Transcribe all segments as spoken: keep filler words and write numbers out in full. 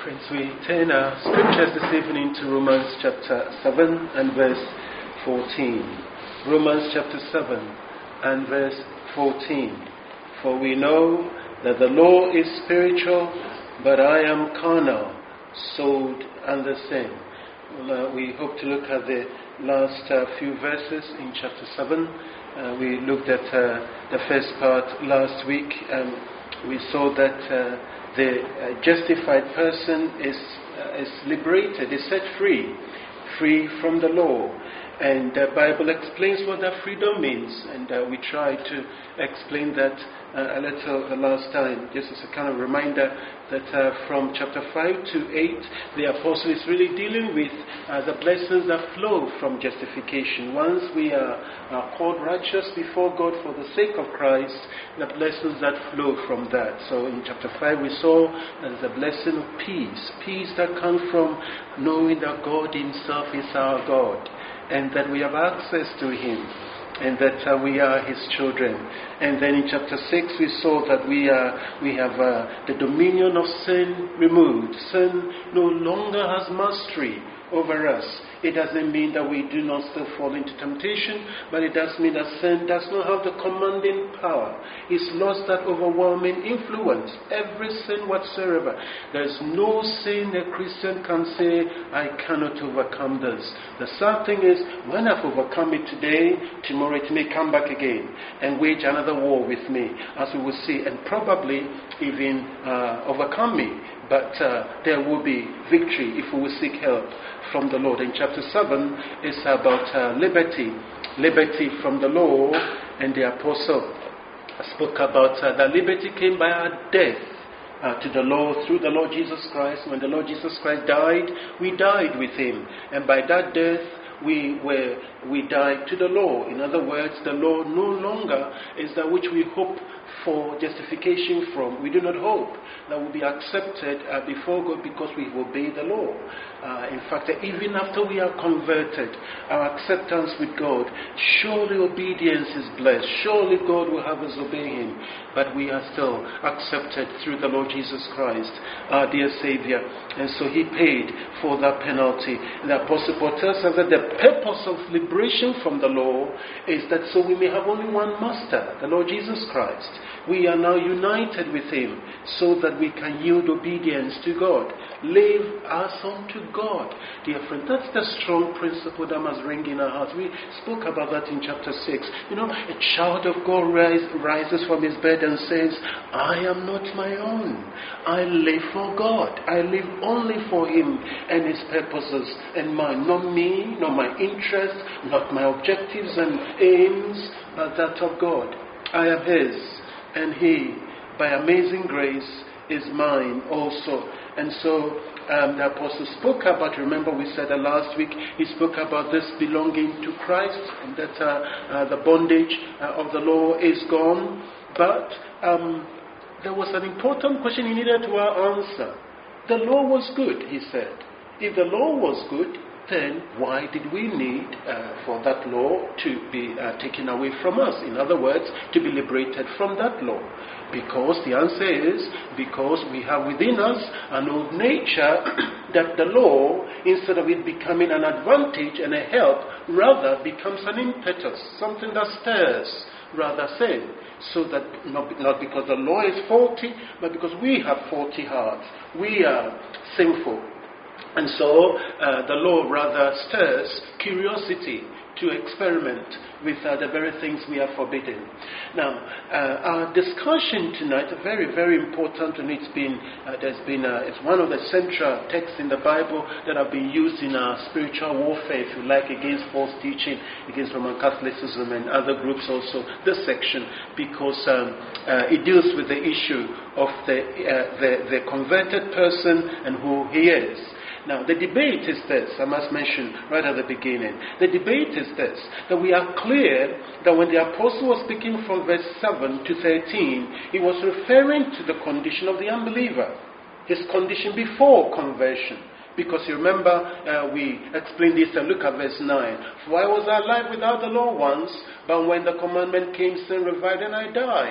Friends, we turn our scriptures this evening to Romans chapter seven and verse fourteen. Romans chapter seven and verse fourteen. For we know that the law is spiritual, but I am carnal, sold under sin. Well, uh, we hope to look at the last uh, few verses in chapter seven. Uh, we looked at uh, the first part last week. Um, we saw that uh, the uh, justified person is uh, is liberated, is set free, free from the law. And the Bible explains what that freedom means, and uh, we tried to explain that uh, a little the last time, just as a kind of reminder that uh, from chapter five to eight, the apostle is really dealing with uh, the blessings that flow from justification. Once we are, are called righteous before God for the sake of Christ, the blessings that flow from that. So in chapter five we saw that there's a blessing of peace, peace that comes from knowing that God himself is our God, and that we have access to him, and that uh, we are his children. And then in chapter six we saw that we are we have uh, the dominion of sin removed. Sin no longer has mastery over us. It doesn't mean that we do not still fall into temptation, but it does mean that sin does not have the commanding power. It's lost that overwhelming influence. Every sin whatsoever. There's no sin a Christian can say, I cannot overcome this. The sad thing is, when I've overcome it today, tomorrow it may come back again and wage another war with me, as we will see, and probably even uh, overcome me. But uh, there will be victory if we will seek help from the Lord. In chapter seven, it's about uh, liberty, liberty from the law, and the apostle spoke about uh, that liberty came by our death uh, to the law through the Lord Jesus Christ. When the Lord Jesus Christ died, we died with him, and by that death, we were we died to the law. In other words, the law no longer is that which we hope for justification from. We do not hope that we'll be accepted uh, before God because we obey the law. Uh, in fact, even after we are converted, our acceptance with God, surely obedience is blessed. Surely God will have us obey him. But we are still accepted through the Lord Jesus Christ, our dear Savior. And so he paid for that penalty. And the Apostle Paul tells us that the purpose of liberation from the law is that so we may have only one master, the Lord Jesus Christ. We are now united with him so that we can yield obedience to God. Live as unto God. Dear friend, that's the strong principle that must ring in our hearts. We spoke about that in chapter six. You know, a child of God rise, rises from his bed and says, I am not my own. I live for God. I live only for him and his purposes and mine. Not me, not my interests, not my objectives and aims, but that of God. I am his, and he, by amazing grace, is mine also. And so um, the apostle spoke about, remember we said that last week, he spoke about this belonging to Christ, and that uh, uh, the bondage uh, of the law is gone. But um, there was an important question he needed to answer. The law was good, he said. If the law was good, then why did we need uh, for that law to be uh, taken away from us? In other words, to be liberated from that law. Because the answer is, because we have within us an old nature that the law, instead of it becoming an advantage and a help, rather becomes an impetus, something that stirs rather sin. So that not, not because the law is faulty, but because we have faulty hearts. We are sinful. And so uh, the law rather stirs curiosity to experiment with uh, the very things we are forbidden. Now, uh, our discussion tonight is very, very important, and it's been uh, there's been uh, it's one of the central texts in the Bible that have been used in our spiritual warfare, if you like, against false teaching, against Roman Catholicism and other groups also. This section, because um, uh, it deals with the issue of the, uh, the the converted person and who he is. Now, the debate is this, I must mention right at the beginning. The debate is this, that we are clear that when the apostle was speaking from verse seven to thirteen, he was referring to the condition of the unbeliever, his condition before conversion. Because you remember, uh, we explained this, and look at verse nine. For I was alive without the law once, but when the commandment came, sin revived and I died.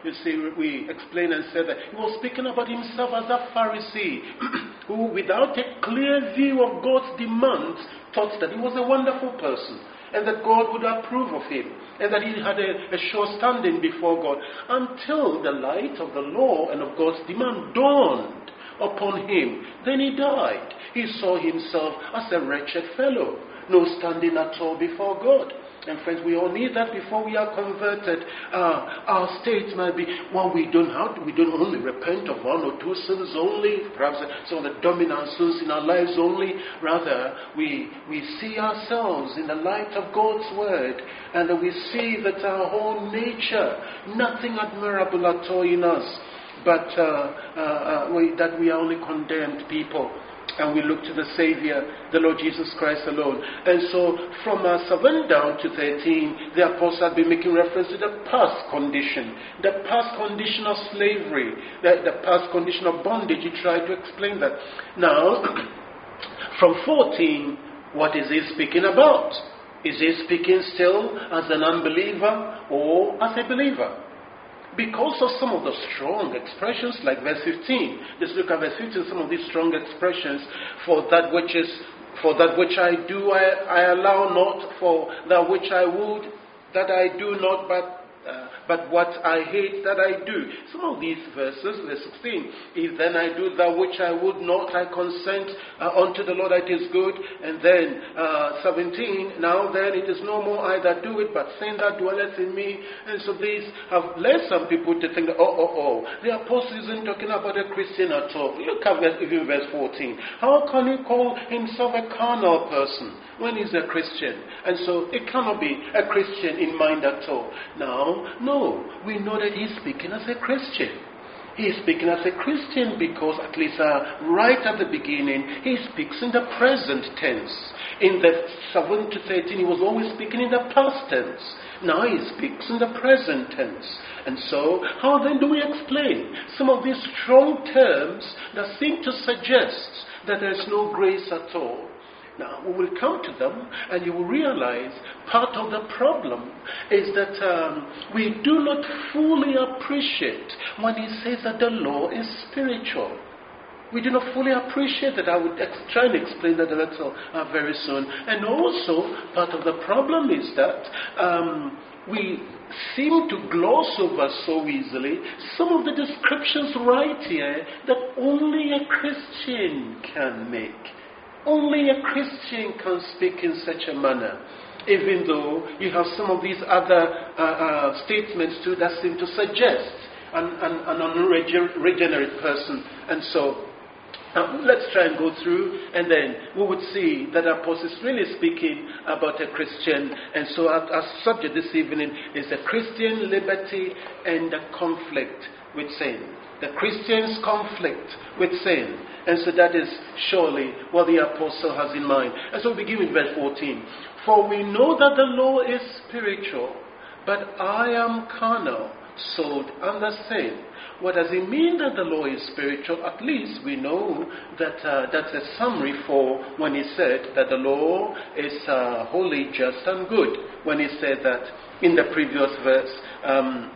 You see, we explained and said that he was speaking about himself as a Pharisee who, without a clear view of God's demands, thought that he was a wonderful person and that God would approve of him and that he had a, a sure standing before God, until the light of the law and of God's demand dawned upon him. Then he died. He saw himself as a wretched fellow, no standing at all before God. And friends, we all need that before we are converted. Uh, our state might be, well, we don't have to, we don't only repent of one or two sins only, perhaps some of the dominant sins in our lives only. Rather, we we see ourselves in the light of God's word, and we see that our whole nature, nothing admirable at all in us, but uh, uh, uh, we, that we are only condemned people. And we look to the Savior, the Lord Jesus Christ alone. And so from uh, seven down to thirteen, the apostle had been making reference to the past condition, the past condition of slavery, the, the past condition of bondage. He tried to explain that. Now, from fourteen, what is he speaking about? Is he speaking still as an unbeliever or as a believer? Because of some of the strong expressions, like verse fifteen. Let's look at verse fifteen, some of these strong expressions. For that which is, for that which I do, I, I allow not. For that which I would, that I do not, but uh, but what I hate, that I do. Some of these verses, verse sixteen. If then I do that which I would not, I consent uh, unto the Lord that it is good. And then uh, seventeen. Now then it is no more I that do it, but sin that dwelleth in me. And so these have led some people to think that, oh, oh, oh, the apostle isn't talking about a Christian at all. Look at verse, even verse fourteen. How can he call himself a carnal person when he's a Christian? And so it cannot be a Christian in mind at all. Now, no, we know that he's speaking as a Christian. He is speaking as a Christian because, at least uh, right at the beginning, he speaks in the present tense. In the seven to thirteen, he was always speaking in the past tense. Now he speaks in the present tense. And so, how then do we explain some of these strong terms that seem to suggest that there is no grace at all? Now, we will come to them, and you will realize part of the problem is that um, we do not fully appreciate when he says that the law is spiritual. We do not fully appreciate that. I would ex- try and explain that a little uh, very soon. And also, part of the problem is that um, we seem to gloss over so easily some of the descriptions right here that only a Christian can make. Only a Christian can speak in such a manner, even though you have some of these other uh, uh, statements too that seem to suggest an, an, an unregenerate person. And so, uh, let's try and go through, and then we would see that the apostle is really speaking about a Christian. And so our, our subject this evening is the Christian liberty and the conflict with sin. The Christian's conflict with sin. And so that is surely what the apostle has in mind. And so we begin with verse fourteen. For we know that the law is spiritual, but I am carnal, sold under sin. What does it mean that the law is spiritual? At least we know that uh, that's a summary for when he said that the law is uh, holy, just, and good. When he said that in the previous verse. Um,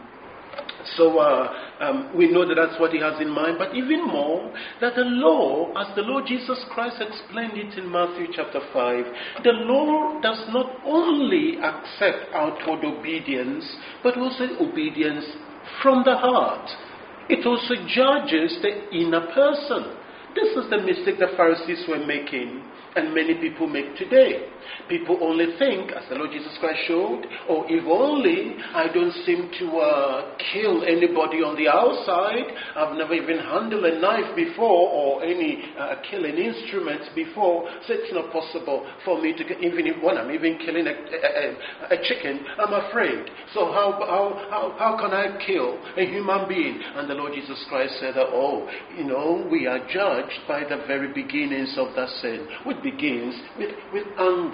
So uh, um, we know that that's what he has in mind. But even more, that the law, as the Lord Jesus Christ explained it in Matthew chapter five, the law does not only accept outward obedience, but also obedience from the heart. It also judges the inner person. This is the mistake the Pharisees were making, and many people make today. People only think, as the Lord Jesus Christ showed, or if only I don't seem to uh, kill anybody on the outside, I've never even handled a knife before, or any uh, killing instruments before, so it's not possible for me to, even if when I'm even killing a, a, a chicken, I'm afraid. So how, how, how, how can I kill a human being? And the Lord Jesus Christ said that, oh, you know, we are judged by the very beginnings of that sin, which begins with, with anger.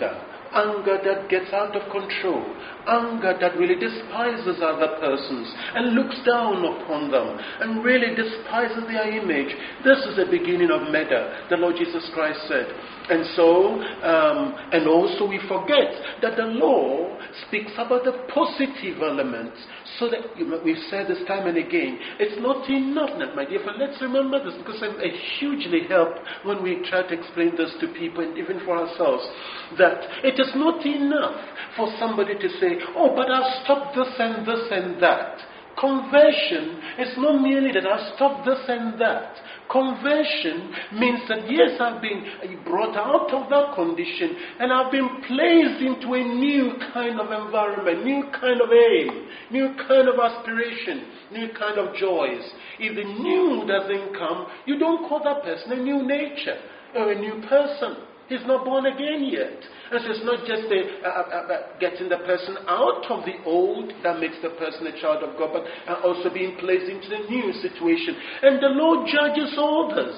anger that gets out of control, anger that really despises other persons and looks down upon them and really despises their image. This is the beginning of murder, the Lord Jesus Christ said. And so, um, and also we forget that the law speaks about the positive elements. So that, you know, we've said this time and again, it's not enough, my dear friend. Let's remember this, because it hugely helps when we try to explain this to people and even for ourselves, that it is not enough for somebody to say, oh, but I've stopped this and this and that. Conversion is not merely that I've stopped this and that. Conversion means that, yes, I've been brought out of that condition and I've been placed into a new kind of environment, new kind of aim, new kind of aspiration, new kind of joys. If the new doesn't come, you don't call that person a new nature or a new person. He's not born again yet. And so it's not just a, uh, uh, uh, getting the person out of the old that makes the person a child of God, but uh, also being placed into the new situation. And the Lord judges all this.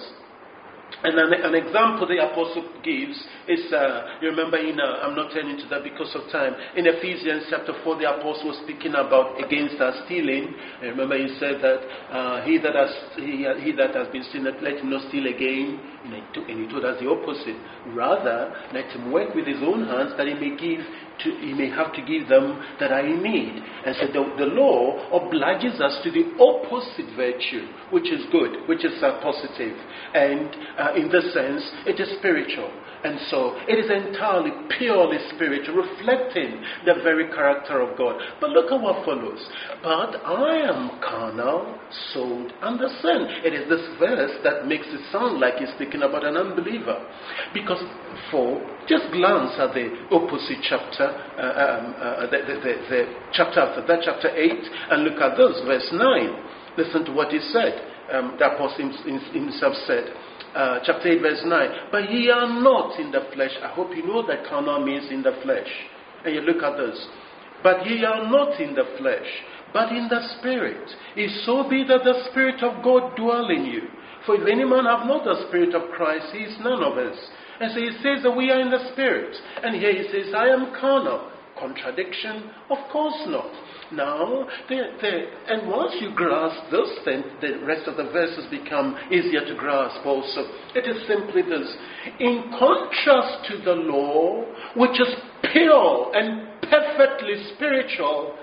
And an, an example the apostle gives is, uh, you remember in, uh, I'm not turning to that because of time, in Ephesians chapter four, the apostle was speaking about against us stealing. And remember he said that uh, he that has he, he that has been seen, let him not steal again. And he told us the opposite. Rather, let him work with his own hands that he may give to, he may have to give them that are in need. And so the, the law obliges us to the opposite virtue, which is good, which is uh, positive. And uh, in this sense, it is spiritual. And so it is entirely, purely spiritual, reflecting the very character of God. But look at what follows. But I am carnal, sold under sin. It is this verse that makes it sound like he's speaking about an unbeliever. Because for, just glance at the opposite chapter, uh, um, uh, the, the, the, the chapter after that, chapter eight, and look at this, verse nine. Listen to what he said. Um, the apostle himself said. Uh, chapter eight, verse nine. But ye are not in the flesh. I hope you know that carnal means in the flesh. And you look at this. But ye are not in the flesh, but in the Spirit. If so be that the Spirit of God dwell in you. For if any man have not the Spirit of Christ, he is none of us. And so he says that we are in the Spirit. And here he says, I am carnal. Contradiction? Of course not. Now, the, the, and once you grasp this, then the rest of the verses become easier to grasp also. It is simply this. In contrast to the law, which is pure and perfectly spiritual,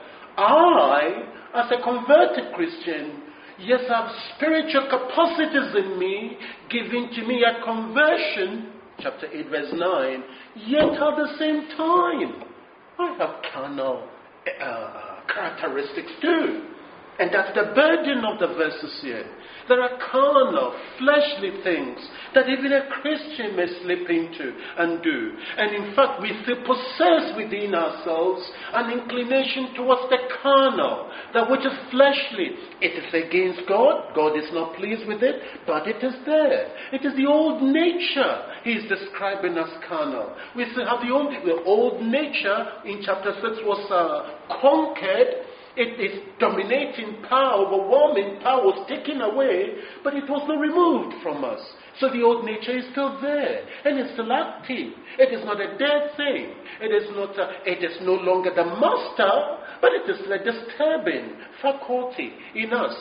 I, as a converted Christian, yes, I have spiritual capacities in me, giving to me a conversion, chapter eight, verse nine, yet at the same time, I have carnal uh, characteristics too. And that's the burden of the verses here. There are carnal, fleshly things that even a Christian may slip into and do. And in fact, we still possess within ourselves an inclination towards the carnal, that which is fleshly. It is against God. God is not pleased with it, but it is there. It is the old nature he is describing as carnal. We still have the old, the old nature in chapter six was uh, conquered. It is dominating power, overwhelming power was taken away, but it was not removed from us. So the old nature is still there, and it's still active. It is not a dead thing. It is not. A, it is no longer the master, but it is a disturbing faculty in us,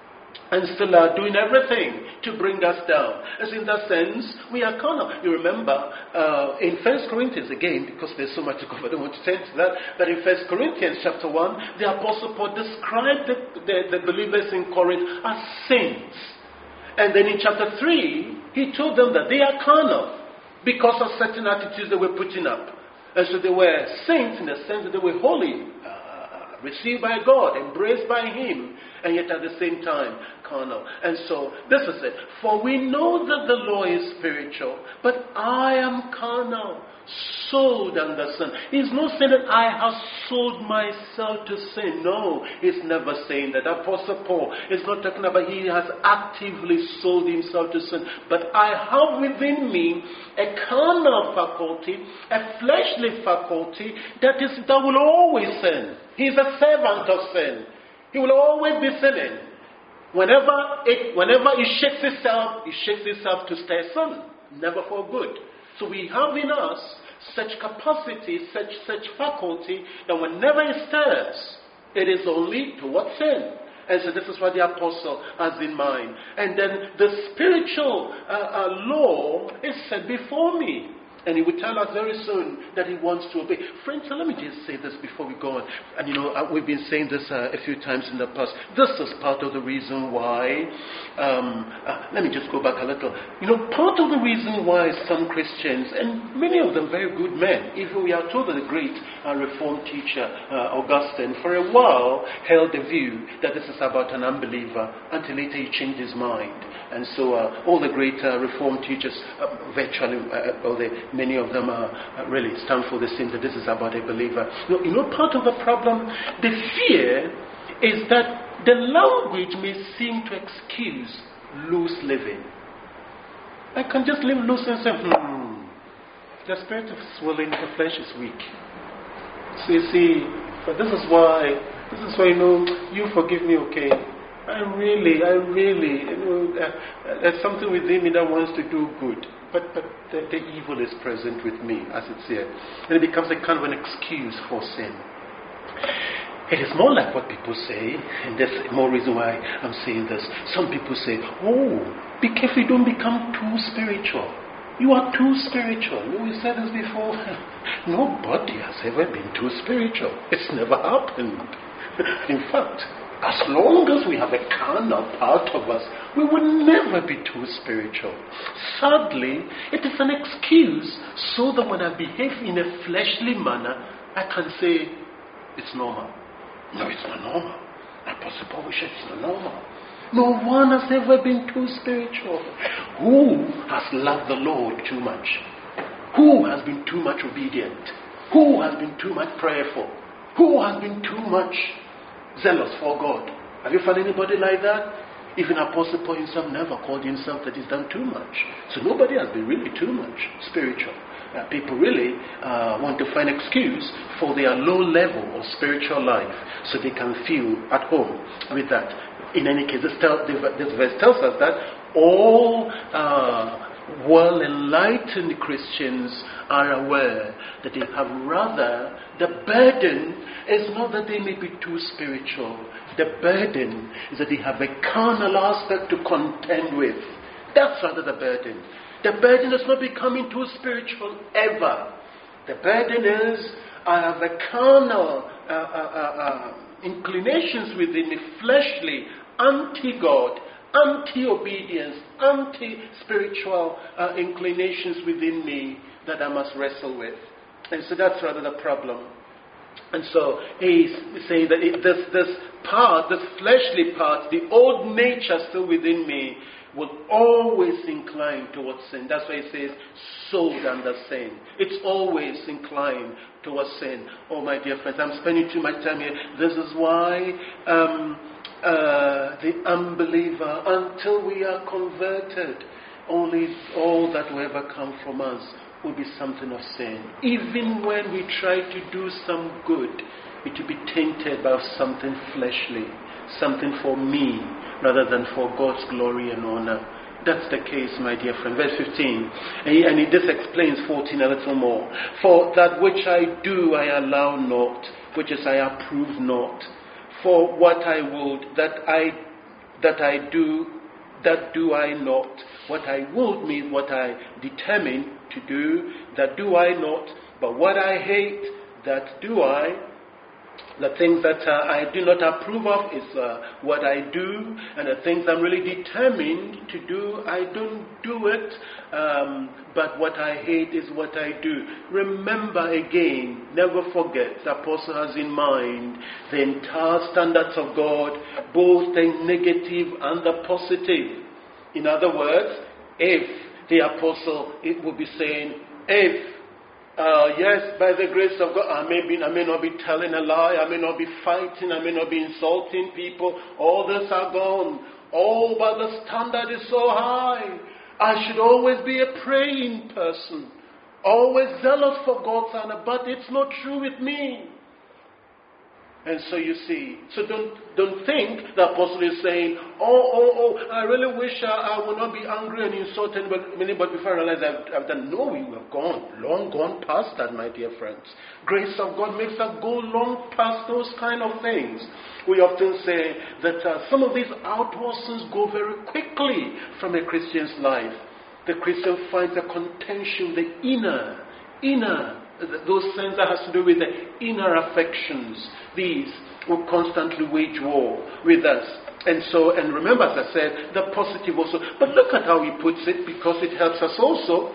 and still are doing everything to bring us down. As in that sense, we are carnal. You remember uh, in First Corinthians, again, because there's so much to cover, I don't want to turn to that, but in First Corinthians chapter one, the Apostle Paul described the, the, the believers in Corinth as saints. And then in chapter three, he told them that they are carnal because of certain attitudes they were putting up. And so they were saints in the sense that they were holy, uh, received by God, embraced by him, and yet at the same time, carnal. And so, this is it. For we know that the law is spiritual, but I am carnal, sold under sin. He's not saying that I have sold myself to sin. No, he's never saying that. Apostle Paul is not talking about he has actively sold himself to sin. But I have within me a carnal faculty, a fleshly faculty that is that will always sin. He's a servant of sin. He will always be sinning. Whenever it, whenever it shakes itself, it shakes itself to stir sin, never for good. So we have in us such capacity, such such faculty, that whenever it stirs, it is only towards sin. And so this is what the apostle has in mind. And then the spiritual uh, uh, law is set before me. And he will tell us very soon that he wants to obey. Friends, so let me just say this before we go on. And you know, uh, we've been saying this uh, a few times in the past. This is part of the reason why, um, uh, let me just go back a little. You know, part of the reason why some Christians, and many of them very good men, even we are told that the great uh, Reformed teacher, uh, Augustine, for a while held the view that this is about an unbeliever, until later he changed his mind. And so uh, all the great uh, Reformed teachers, uh, virtually, uh, all the many of them are, uh, really stand for the same, that this is about a believer. You know, you know, part of the problem, the fear is that the language may seem to excuse loose living. I can just live loose and say, hmm, the spirit is willing, the flesh is weak. So you see, but this is why, this is why, you know, you forgive me, okay? I really, I really, you know, uh, there's something within me that wants to do good. But, but the, the evil is present with me, as it's here. And it becomes a kind of an excuse for sin. It is more like what people say, and there's more reason why I'm saying this. Some people say, oh, be careful you don't become too spiritual. You are too spiritual. You know, we said this before. Nobody has ever been too spiritual. It's never happened. In fact, as long as we have a carnal part of us, we will never be too spiritual. Sadly, it is an excuse so that when I behave in a fleshly manner, I can say, it's normal. No, it's not normal. Apostle Paul said it's not normal. No one has ever been too spiritual. Who has loved the Lord too much? Who has been too much obedient? Who has been too much prayerful? Who has been too much zealous for God? Have you found anybody like that? Even Apostle Paul himself never called himself that he's done too much. So nobody has been really too much spiritual. Uh, people really uh, want to find excuse for their low level of spiritual life so they can feel at home with that. In any case, this, tell, this verse tells us that all uh, well-enlightened Christians are aware that they have rather, the burden is not that they may be too spiritual. The burden is that they have a carnal aspect to contend with. That's rather the burden. The burden is not becoming too spiritual ever. The burden is, I have a carnal uh, uh, uh, uh, inclinations within me, fleshly, anti-God, anti-obedience, anti-spiritual uh, inclinations within me that I must wrestle with. And so that's rather the problem. And so he's saying that it, this, this part, this fleshly part, the old nature still within me, will always incline towards sin. That's why he says, sold under sin. It's always inclined towards sin. Oh, my dear friends, I'm spending too much time here. This is why um, uh, the unbeliever, until we are converted, only all that will ever come from us will be something of sin. Even when we try to do some good, it will be tainted by something fleshly, something for me, rather than for God's glory and honor. That's the case, my dear friend. Verse fifteen. And, he, and he, this explains fourteen a little more. For that which I do, I allow not, which is I approve not. For what I would, that I that I do, that do I not. What I would means what I determine to do, that do I not. But what I hate, that do I. The things that uh, I do not approve of is uh, what I do, and the things I'm really determined to do, I don't do it. Um, but what I hate is what I do. Remember again, never forget, the apostle has in mind the entire standards of God, both the negative and the positive. In other words, if the apostle, it would be saying, if Uh, yes, by the grace of God, I may, be, I may not be telling a lie, I may not be fighting, I may not be insulting people. All this are gone. Oh, but the standard is so high. I should always be a praying person, always zealous for God's honor, but it's not true with me. And so you see, so don't don't think the apostle is saying, oh, oh, oh, I really wish I, I would not be angry and insult anybody, but before I realize I've, I've done. No, we have gone, long gone past that, my dear friends. Grace of God makes us go long past those kind of things. We often say that uh, some of these outward sins go very quickly from a Christian's life. The Christian finds a contention, the inner, inner, those sins that has to do with the inner affections. These will constantly wage war with us. And so, and remember, as I said, the positive also. But look at how he puts it, because it helps us also.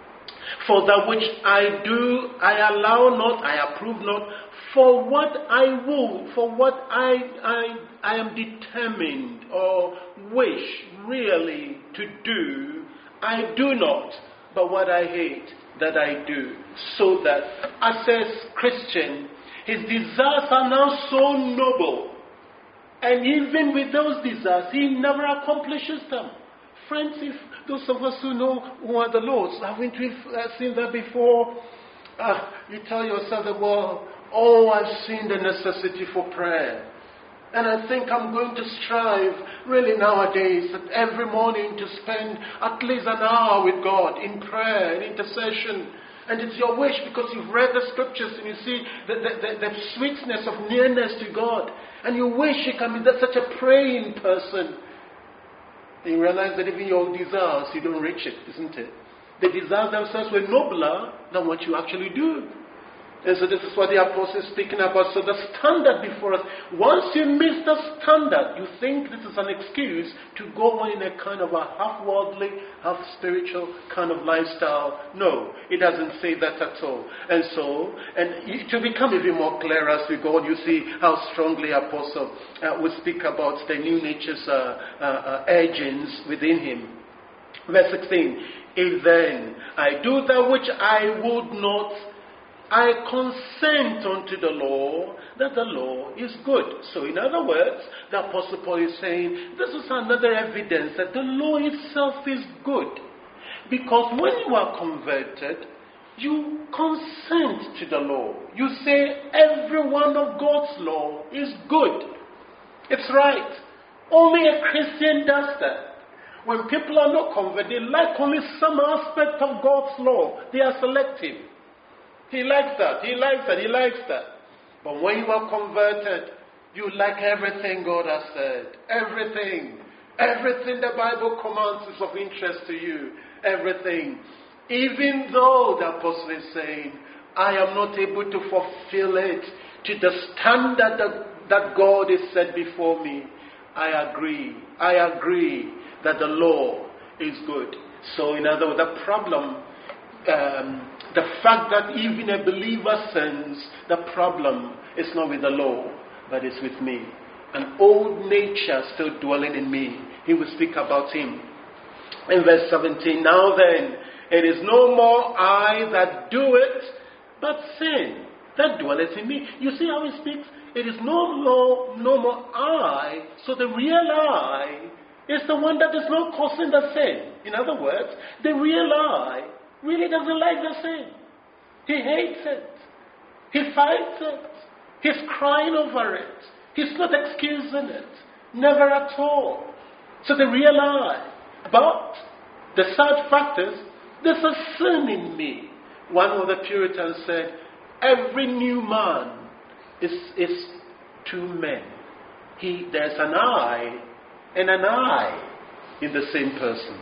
For that which I do, I allow not, I approve not. For what I will, for what I, I, I am determined or wish really to do, I do not. But what I hate, that I do. So that, as a Christian, his desires are now so noble. And even with those desires, he never accomplishes them. Friends, if those of us who know who are the Lord's, haven't we seen that before? Uh, you tell yourself that, well, oh, I've seen the necessity for prayer. And I think I'm going to strive, really nowadays, that every morning to spend at least an hour with God in prayer and intercession. And it's your wish because you've read the scriptures and you see the, the, the, the sweetness of nearness to God. And you wish you can be that, such a praying person. And you realize that even your desires, you don't reach it, isn't it? The desires themselves were nobler than what you actually do. And so this is what the apostle is speaking about. So the standard before us, once you miss the standard, you think this is an excuse to go on in a kind of a half-worldly, half-spiritual kind of lifestyle. No, it doesn't say that at all. And so, and to become even more clear as we go on, you see how strongly apostle uh, will speak about the new nature's uh, uh, uh, urgings within him. Verse sixteen, if then I do that which I would not, I consent unto the law, that the law is good. So in other words, the Apostle Paul is saying, this is another evidence that the law itself is good. Because when you are converted, you consent to the law. You say every one of God's law is good. It's right. Only a Christian does that. When people are not converted, they like only some aspect of God's law. They are selective. He likes that, he likes that, he likes that. But when you are converted, you like everything God has said. Everything. Everything the Bible commands is of interest to you. Everything. Even though the apostle is saying, I am not able to fulfill it to the standard that, that God has set before me. I agree. I agree that the law is good. So in other words, the problem, um, the fact that even a believer sins, the problem is not with the law, but it's with me. An old nature still dwelling in me. He will speak about him. In verse seventeen, now then, it is no more I that do it, but sin that dwelleth in me. You see how he speaks? It is no more, no more I. So the real I is the one that is not causing the sin. In other words, the real I really doesn't like the sin. He hates it. He fights it. He's crying over it. He's not excusing it. Never at all. So the real I. But the sad fact is, there's a sin in me. One of the Puritans said, every new man is, is two men. He, there's an I and an I in the same person.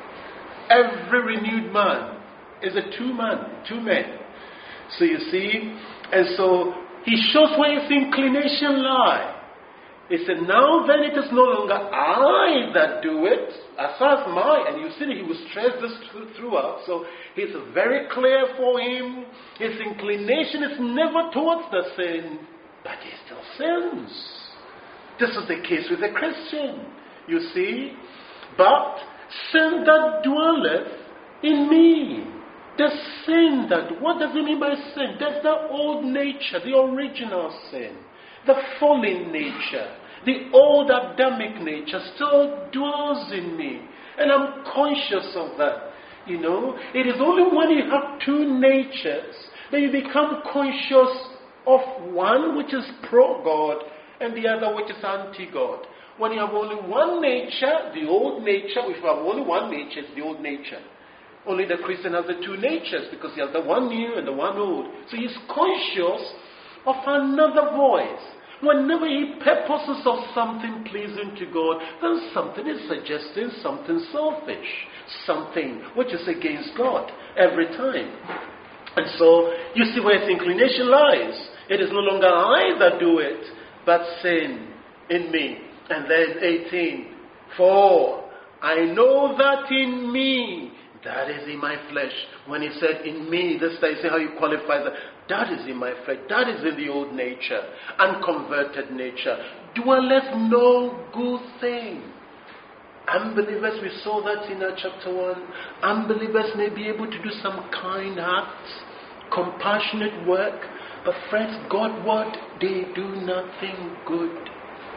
Every renewed man is a two man, two men. So you see, and so he shows where his inclination lies. He said, now then it is no longer I that do it, as far as my, and you see that he will stress this throughout, so it's very clear for him, his inclination is never towards the sin, but he still sins. This is the case with a Christian, you see. But sin that dwelleth in me, the sin that, what does it mean by sin? That's the old nature, the original sin. The fallen nature, the old Adamic nature still dwells in me. And I'm conscious of that. You know, it is only when you have two natures that you become conscious of one which is pro-God and the other which is anti-God. When you have only one nature, the old nature, if you have only one nature, it's the old nature. Only the Christian has the two natures because he has the one new and the one old. So he's conscious of another voice. Whenever he purposes of something pleasing to God, then something is suggesting something selfish, something which is against God every time. And so you see where its inclination lies. It is no longer I that do it, but sin in me. And then eighteen, for I know that in me, that is in my flesh. When he said in me, this time, see how you qualify that. That is in my flesh. That is in the old nature, unconverted nature. Dwelleth no good thing. Unbelievers, we saw that in our chapter one. Unbelievers may be able to do some kind acts, compassionate work, but friends, Godward, they do nothing good.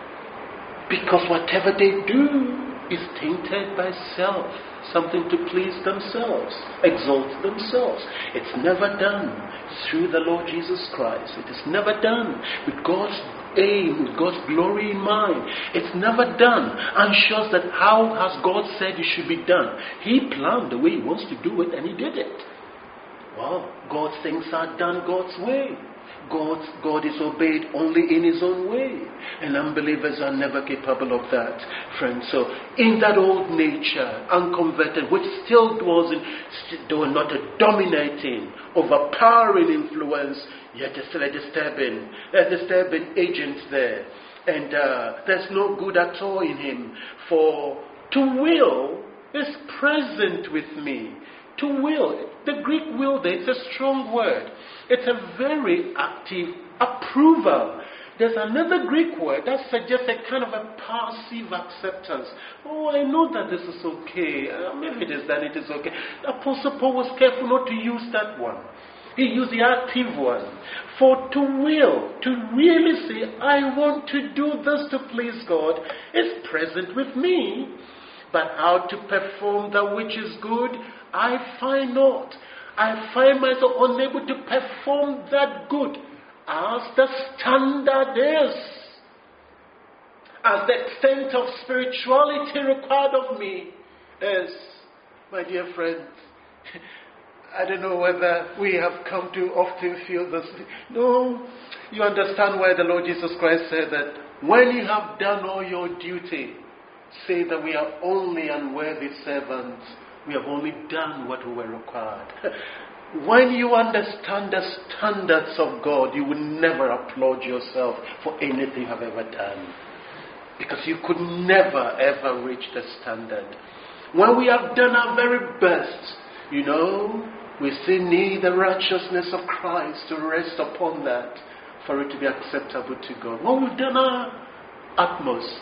Because whatever they do is tainted by self, something to please themselves, exalt themselves. It's never done through the Lord Jesus Christ. It is never done with God's aim, with God's glory in mind. It's never done unsure that how has God said it should be done. He planned the way he wants to do it and he did it. Well, God's things are done God's way. God, God is obeyed only in his own way. And unbelievers are never capable of that, friends. So, in that old nature, unconverted, which still dwells in, though not a dominating, overpowering influence, yet there's still a disturbing, a disturbing agent there. And uh, there's no good at all in him. For to will is present with me. To will, the Greek will there, it's a strong word. It's a very active approval. There's another Greek word that suggests a kind of a passive acceptance. Oh, I know that this is okay. Um, if it is, then it is okay. Apostle Paul was careful not to use that one. He used the active one. For to will, to really say, I want to do this to please God, is present with me. But how to perform that which is good, I find not. I find myself unable to perform that good as the standard is. As the extent of spirituality required of me is. My dear friends, I don't know whether we have come to often feel this. No, you understand why the Lord Jesus Christ said that when you have done all your duty, say that we are only unworthy servants. We have only done what we were required. When you understand the standards of God, you will never applaud yourself for anything you have ever done. Because you could never ever reach the standard. When we have done our very best, you know, we still need the righteousness of Christ to rest upon that for it to be acceptable to God. When we've done our utmost,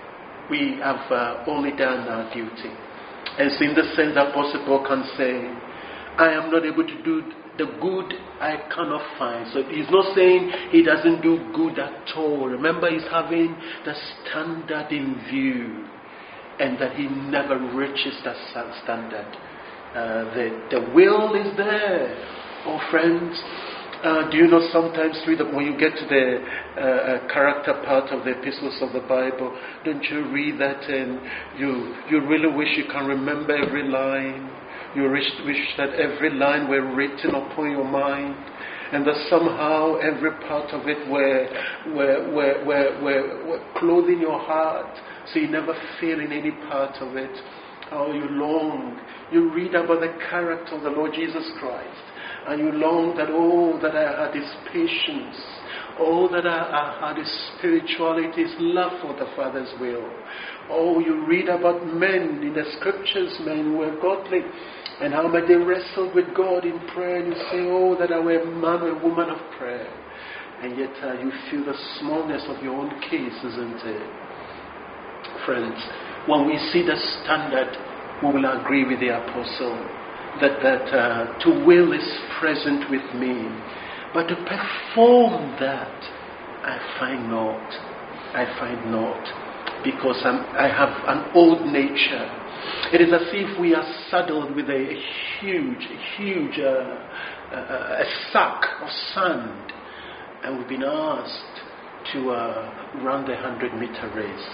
we have uh, only done our duty. And so in the sense that Apostle Paul can say, I am not able to do the good I cannot find. So he's not saying he doesn't do good at all. Remember, he's having the standard in view. And that he never reaches that standard. Uh, the, the will is there. Oh friends, Uh, do you know sometimes read the, when you get to the uh, uh, character part of the epistles of the Bible, don't you read that and you you really wish you can remember every line? You wish, wish that every line were written upon your mind, and that somehow every part of it were were were were, were, were clothing your heart, so you never fail in any part of it. Oh, you long. You read about the character of the Lord Jesus Christ. And you long that, oh, that I had his patience. Oh, that I, I had his spirituality, his love for the Father's will. Oh, you read about men in the scriptures, men who were godly. And how much they wrestled with God in prayer. And you say, oh, that I were a man or a woman of prayer. And yet uh, you feel the smallness of your own case, isn't it? Friends, when we see the standard, we will agree with the apostle. That, that uh, to will is present with me. But to perform that, I find not. I find not. Because I'm, I have an old nature. It is as if we are saddled with a huge, huge uh, uh, a sack of sand. and we've been asked to uh, run the hundred meter race.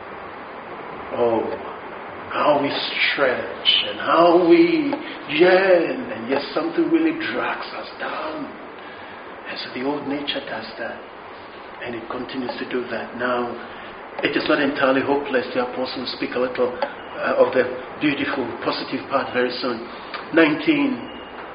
Oh, how we stretch and how we yearn, and yet something really drags us down. And so the old nature does that, and it continues to do that. Now, it is not entirely hopeless. The apostle will speak a little uh, of the beautiful, positive part very soon. nineteen.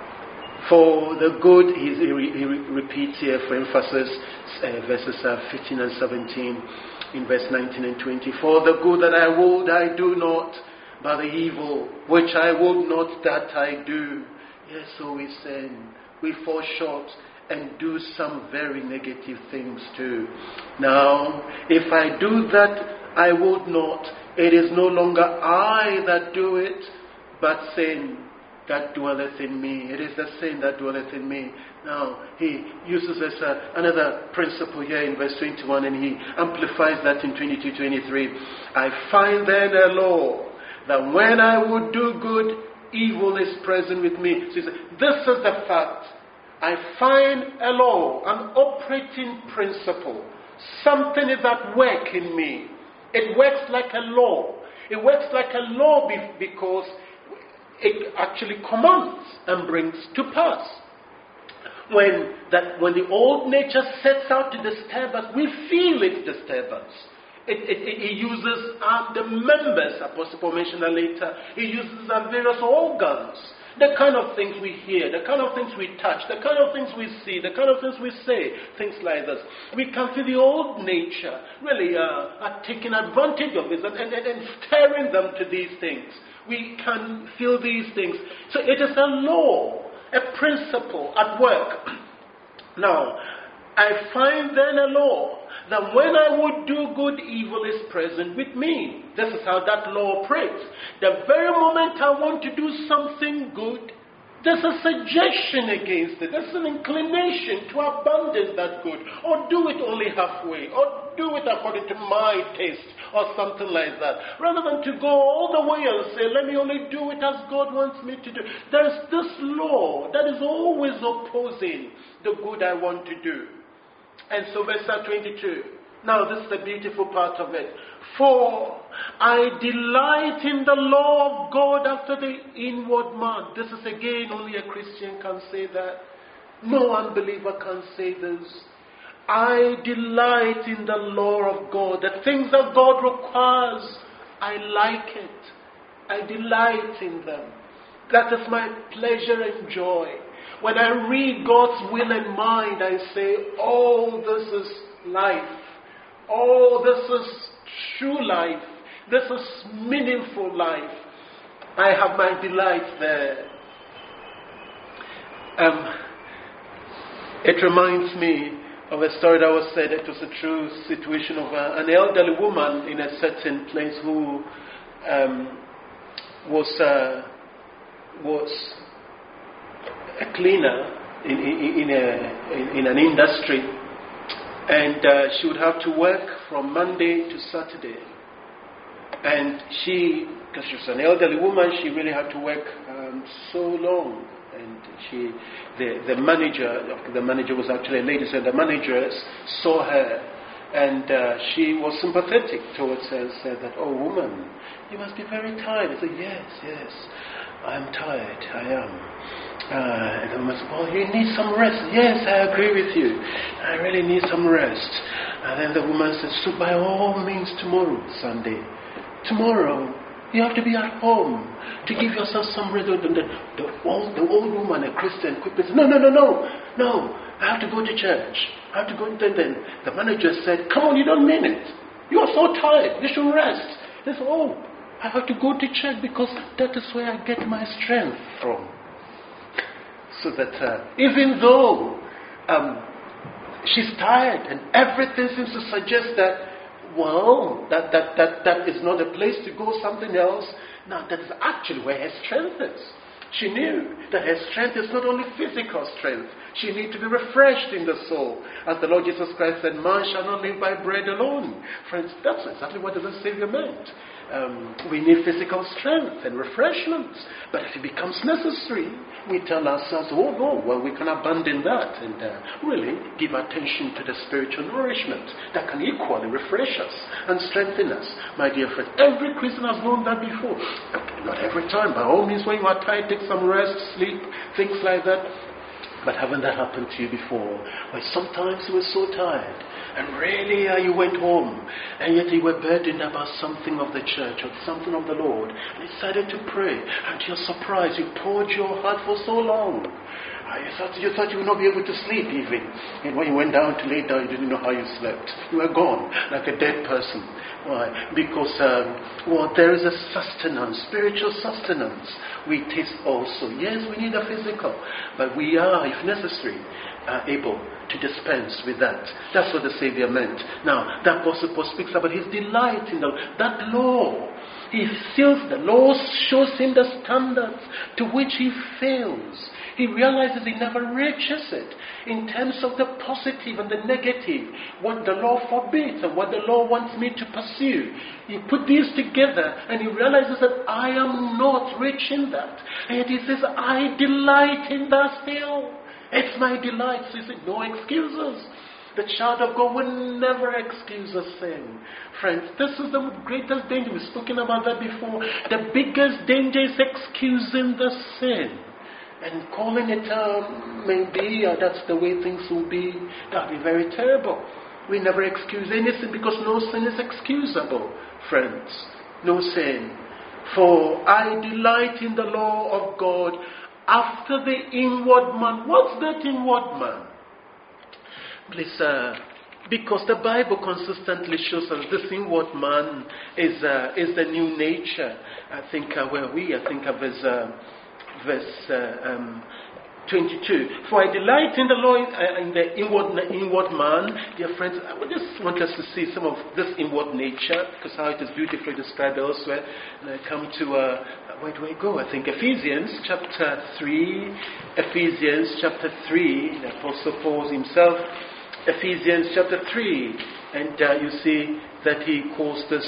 For the good, he, he, he repeats here for emphasis, uh, verses uh, fifteen and seventeen, in verse nineteen and twenty. For the good that I would, I do not, but the evil which I would not, that I do. Yes, so we sin, we fall short, and do some very negative things too. Now, if I do that I would not, it is no longer I that do it, but sin that dwelleth in me. It is the sin that dwelleth in me. Now, he uses this, uh, another principle here in verse twenty-one, and he amplifies that in twenty-two twenty-three. I find then a law, that when I would do good, evil is present with me. So he says, this is the fact. I find a law, an operating principle. Something is at work in me. It works like a law. It works like a law because it actually commands and brings to pass. When that when the old nature sets out to disturb us, we feel its disturbance. It, it, it, it uses uh, the members, Apostle Paul mentioned that later. It uses our various organs. The kind of things we hear, the kind of things we touch, the kind of things we see, the kind of things we say, things like this. We can feel the old nature really uh, are taking advantage of this and, and, and stirring them to these things. We can feel these things. So it is a law, a principle at work. Now, I find then a law that when I would do good, evil is present with me. This is how that law operates. The very moment I want to do something good, there's a suggestion against it. There's an inclination to abandon that good, or do it only halfway, or do it according to my taste, or something like that. Rather than to go all the way and say, let me only do it as God wants me to do. There's this law that is always opposing the good I want to do. And so verse twenty-two. Now this is the beautiful part of it. For I delight in the law of God after the inward man. This is again, only a Christian can say that. No unbeliever can say this. I delight in the law of God. The things that God requires, I like it. I delight in them. That is my pleasure and joy. When I read God's will and mind, I say, oh, this is life. Oh, this is true life. This is meaningful life. I have my delight there. Um, it reminds me of a story that was said. It was a true situation of a, an elderly woman in a certain place who um, was uh, was a cleaner in in, in, a, in, in an industry, and uh, she would have to work from Monday to Saturday. And she, because she was an elderly woman, she really had to work um, so long. And she, the the manager, the manager was actually a lady, so the manager saw her, and uh, she was sympathetic towards her and said that, "Oh woman, you must be very tired." I said, "Yes, yes, I'm tired. I am." Uh, and the woman said, "Well, you need some rest." "Yes, I agree with you. I really need some rest." And then the woman said, "So by all means, tomorrow, Sunday, tomorrow, you have to be at home to give yourself some rest." The, the, the, old, the old woman, a Christian, quickly said, no, no, no, no, no, I have to go to church. I have to go. Then, then the manager said, "Come on, you don't mean it. You are so tired. You should rest." He said, "Oh, I have to go to church because that is where I get my strength from." So that uh, even though um, she's tired and everything seems to suggest that, well, that, that, that, that is not a place to go, something else. Now, that is actually where her strength is. She knew that her strength is not only physical strength. She needs to be refreshed in the soul. As the Lord Jesus Christ said, "Man shall not live by bread alone." Friends, that's exactly what the Savior meant. um, we need physical strength and refreshments. But if it becomes necessary, we tell ourselves, oh no, well, we can abandon that and uh, really give attention to the spiritual nourishment that can equally refresh us and strengthen us. My dear friend, every Christian has known that before. Okay, not every time. By all means, when you are tired, take some rest, sleep, things like that. But haven't that happened to you before? Where sometimes you were so tired, and really uh, you went home, and yet you were burdened about something of the church or something of the Lord, and decided to pray, and to your surprise, you poured your heart for so long. Uh, you, thought, you thought you would not be able to sleep even. And when you went down to lay down, you didn't know how you slept. You were gone, like a dead person. Why? Because, um, well, there is a sustenance, spiritual sustenance we taste also. Yes, we need a physical, but we are, if necessary, uh, able to dispense with that. That's what the Savior meant. Now, the Apostle Paul speaks about his delight in the, that law. He feels the law shows him the standards to which he fails. He realizes he never reaches it in terms of the positive and the negative, what the law forbids and what the law wants me to pursue. He put these together and he realizes that I am not reaching that. And yet he says, I delight in that still. It's my delight. So he said, no excuses. The child of God will never excuse a sin. Friends, this is the greatest danger. We've spoken about that before. The biggest danger is excusing the sin. And calling it, um, maybe, uh, that's the way things will be. That would be very terrible. We never excuse anything because no sin is excusable, friends. No sin. For I delight in the law of God after the inward man. What's that inward man? Please, uh, because the Bible consistently shows us this inward man is uh, is the new nature. I think uh, where we, I think of as uh, verse uh, um, twenty-two. For I delight in the law, uh, in the inward inward man. Dear friends, I would just want us to see some of this inward nature, because how it is beautifully described elsewhere. And I come to, uh, where do I go? I think Ephesians chapter three. Ephesians chapter three, the Apostle Paul himself. Ephesians chapter three. And uh, you see that he calls this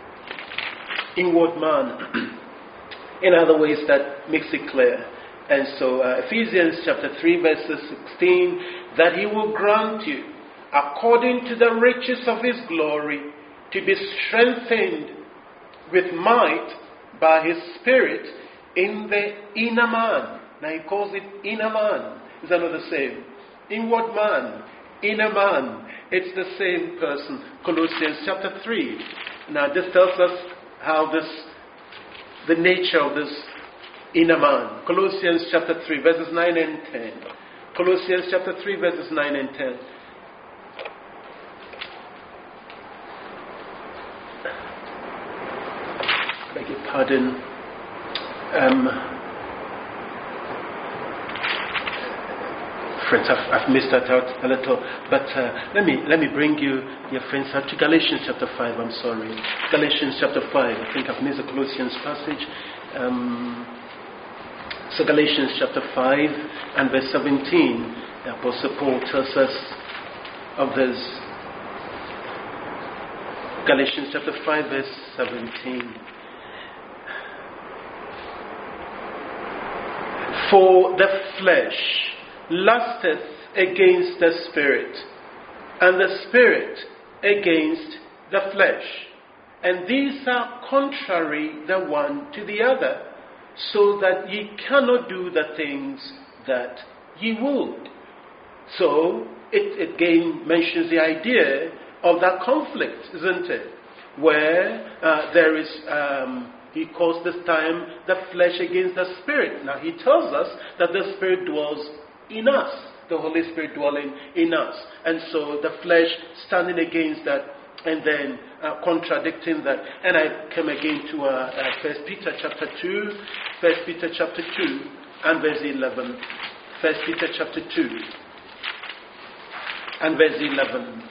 inward man in other ways that makes it clear. And so uh, Ephesians chapter three verses sixteen, that he will grant you, according to the riches of his glory, to be strengthened with might by his Spirit in the inner man. Now he calls it inner man. Is that not the same? Inward man, inner man. It's the same person. Colossians chapter three. Now this tells us how this, the nature of this inner man. Colossians chapter three, verses nine and ten. Colossians chapter three, verses nine and ten. Beg your pardon. Um, friends, I've, I've missed that out a little. But uh, let me let me bring you, dear friends, up to Galatians chapter five. I'm sorry. Galatians chapter five. I think I've missed the Colossians passage. Um, So Galatians chapter five and verse seventeen, the Apostle Paul tells us of this. Galatians chapter five verse seventeen. For the flesh lusteth against the spirit, and the spirit against the flesh. And these are contrary the one to the other, so that ye cannot do the things that ye would. So, it again mentions the idea of that conflict, isn't it? Where uh, there is, um, he calls this time the flesh against the spirit. Now, he tells us that the spirit dwells in us, the Holy Spirit dwelling in us. And so, the flesh standing against that, and then uh, contradicting that. And I come again to uh, uh, First Peter chapter two, First Peter chapter two and verse eleven. First Peter chapter two and verse eleven.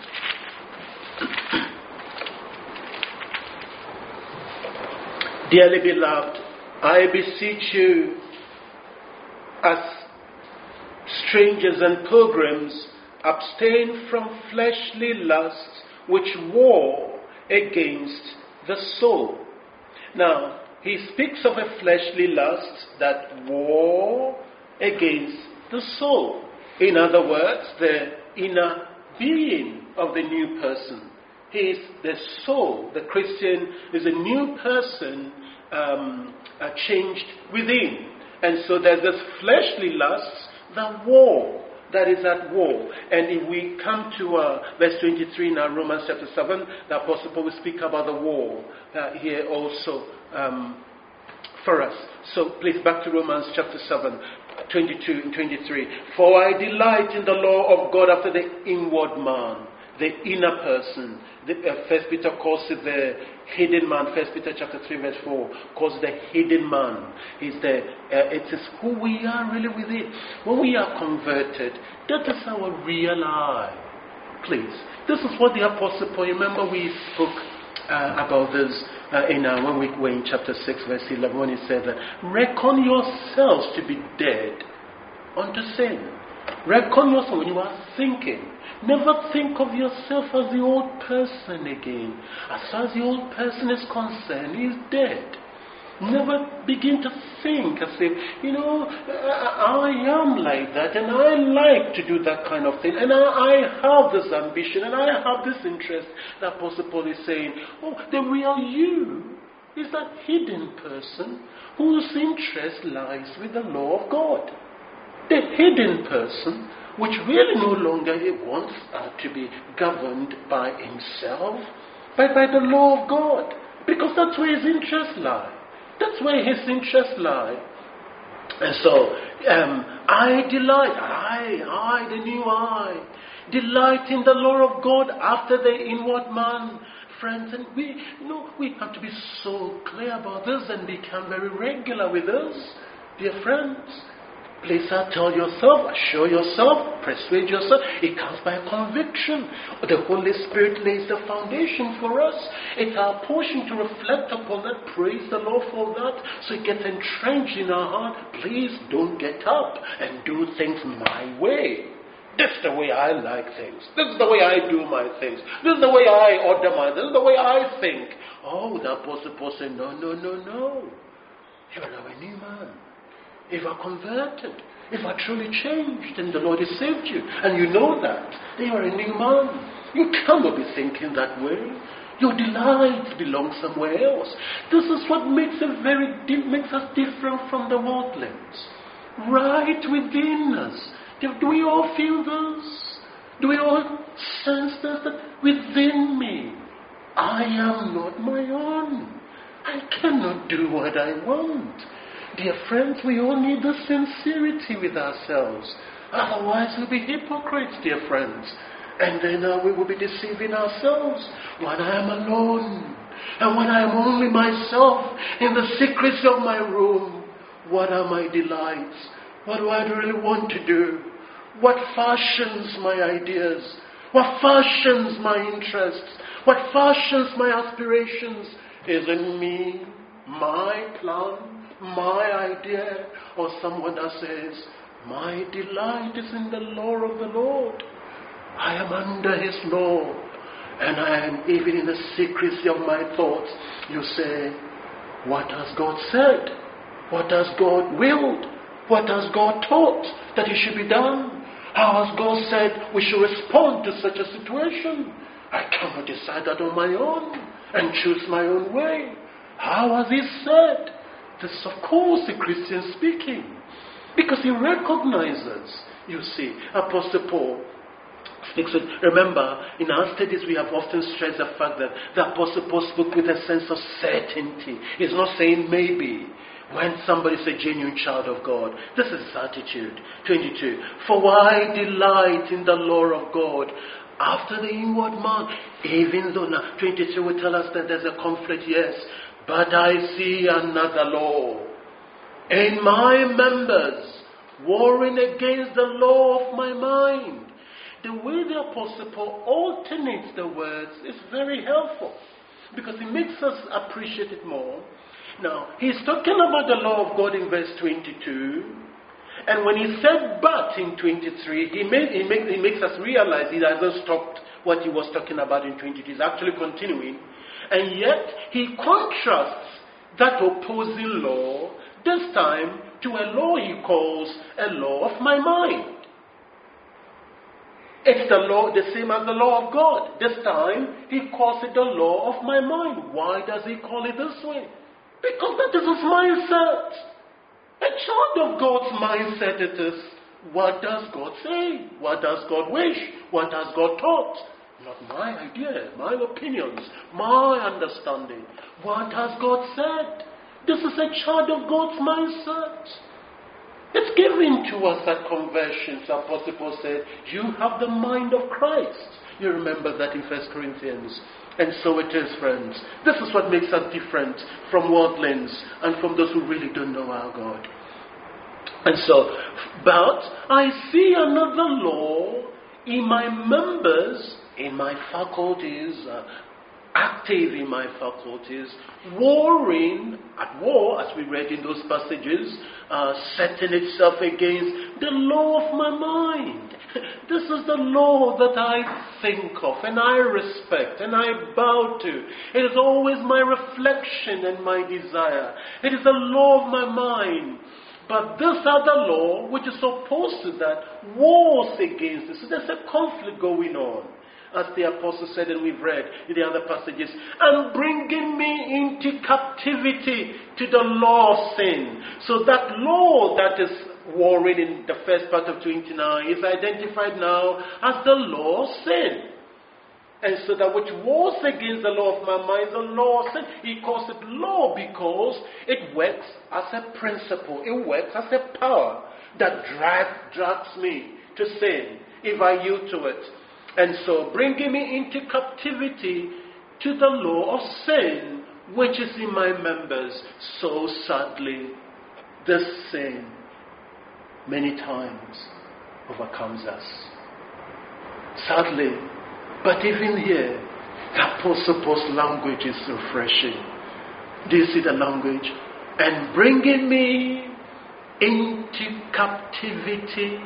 Dearly beloved, I beseech you, as strangers and pilgrims, abstain from fleshly lusts which war against the soul, Now, he speaks of a fleshly lust that war against the soul. In other words, the inner being of the new person. He is the soul. The Christian is a new person um, uh, changed within. And so there's this fleshly lust, the war. That is at war. And if we come to uh, verse twenty-three in our Romans chapter seven, the Apostle Paul will speak about the war uh, here also um, for us. So please, back to Romans chapter seven, twenty-two and twenty-three. For I delight in the law of God after the inward man, the inner person. The, uh, First Peter calls it the hidden man. First Peter chapter three verse four calls it the hidden man. It's the uh, it is who we are really within. When we are converted, that is our real I. Please, this is what the Apostle Paul. Remember we spoke uh, about this uh, in uh, when we were in chapter six verse eleven, when he said that reckon yourselves to be dead unto sin. Reckon yourself when you are thinking. Never think of yourself as the old person again. As far as the old person is concerned, he is dead. Never begin to think as if, you know, I am like that and I like to do that kind of thing. And I, I have this ambition and I have this interest. The Apostle Paul is saying, oh, the real you is that hidden person whose interest lies with the law of God. The hidden person, which really no longer he wants uh, to be governed by himself, but by the law of God. Because that's where his interests lie. That's where his interests lie. And so, um, I delight, I, I, the new I, delight in the law of God after the inward man. Friends, and we, you know, we have to be so clear about this and become very regular with this, dear friends. Please uh, tell yourself, assure yourself, persuade yourself. It comes by conviction. The Holy Spirit lays the foundation for us. It's our portion to reflect upon that. Praise the Lord for that. So it gets entrenched in our heart. Please don't get up and do things my way. This is the way I like things. This is the way I do my things. This is the way I order my. This is the way I think. Oh, the Apostle Paul said, no, no, no, no. You are now a new man. If you are converted, if you are truly changed and the Lord has saved you, and you know that, then you are a new man. You cannot be thinking that way. Your delight belongs somewhere else. This is what makes, it very di- makes us different from the worldlings. Right within us. Do, do we all feel this? Do we all sense this? That within me, I am not my own. I cannot do what I want. Dear friends, we all need the sincerity with ourselves. Otherwise, we'll be hypocrites, dear friends. And then uh, we will be deceiving ourselves when I am alone. And when I am only myself in the secrets of my room. What are my delights? What do I really want to do? What fashions my ideas? What fashions my interests? What fashions my aspirations? Is it me, my plan? My idea, or someone that says, my delight is in the law of the Lord. I am under his law, and I am even in the secrecy of my thoughts. You say, what has God said? What has God willed? What has God taught that it should be done? How has God said we should respond to such a situation? I cannot decide that on my own and choose my own way. How has he said? This is, of course, a Christian speaking. Because he recognizes, you see, Apostle Paul speaks with, remember, in our studies we have often stressed the fact that the Apostle Paul spoke with a sense of certainty. He's not saying maybe. When somebody is a genuine child of God, this is his attitude. twenty-two. For I delight in the law of God after the inward man. Even though, now, twenty-two will tell us that there's a conflict, yes. But I see another law in my members, warring against the law of my mind. The way the Apostle Paul alternates the words is very helpful, because it makes us appreciate it more. Now, he's talking about the law of God in verse twenty-two, and when he said but in twenty-three, he, made, he, make, he makes us realize he hasn't stopped what he was talking about in twenty-two. He's actually continuing. And yet, he contrasts that opposing law, this time to a law he calls a law of my mind. It's the law, the same as the law of God. This time he calls it the law of my mind. Why does he call it this way? Because that is his mindset. A child of God's mindset it is, what does God say? What does God wish? What has God taught? Not my idea, my opinions, my understanding. What has God said? This is a child of God's mindset. It's given to us at conversion. So Apostle Paul said, you have the mind of Christ. You remember that in First Corinthians. And so it is, friends. This is what makes us different from worldlings and from those who really don't know our God. And so, but I see another law in my members, in my faculties, uh, active in my faculties, warring, at war, as we read in those passages, uh, setting itself against the law of my mind. This is the law that I think of and I respect and I bow to. It is always my reflection and my desire. It is the law of my mind. But this other law, which is opposed to that, wars against it. So there's a conflict going on. As the apostle said, and we've read in the other passages, and bringing me into captivity to the law of sin. So that law that is warring in the first part of twenty-nine is identified now as the law of sin. And so that which wars against the law of my mind, the law of sin, he calls it law because it works as a principle. It works as a power that drag, drags me to sin if I yield to it. And so bringing me into captivity to the law of sin, which is in my members. So sadly, this sin many times overcomes us. Sadly, but even here, the Apostle Paul's language is refreshing. Do you see the language? And bringing me into captivity.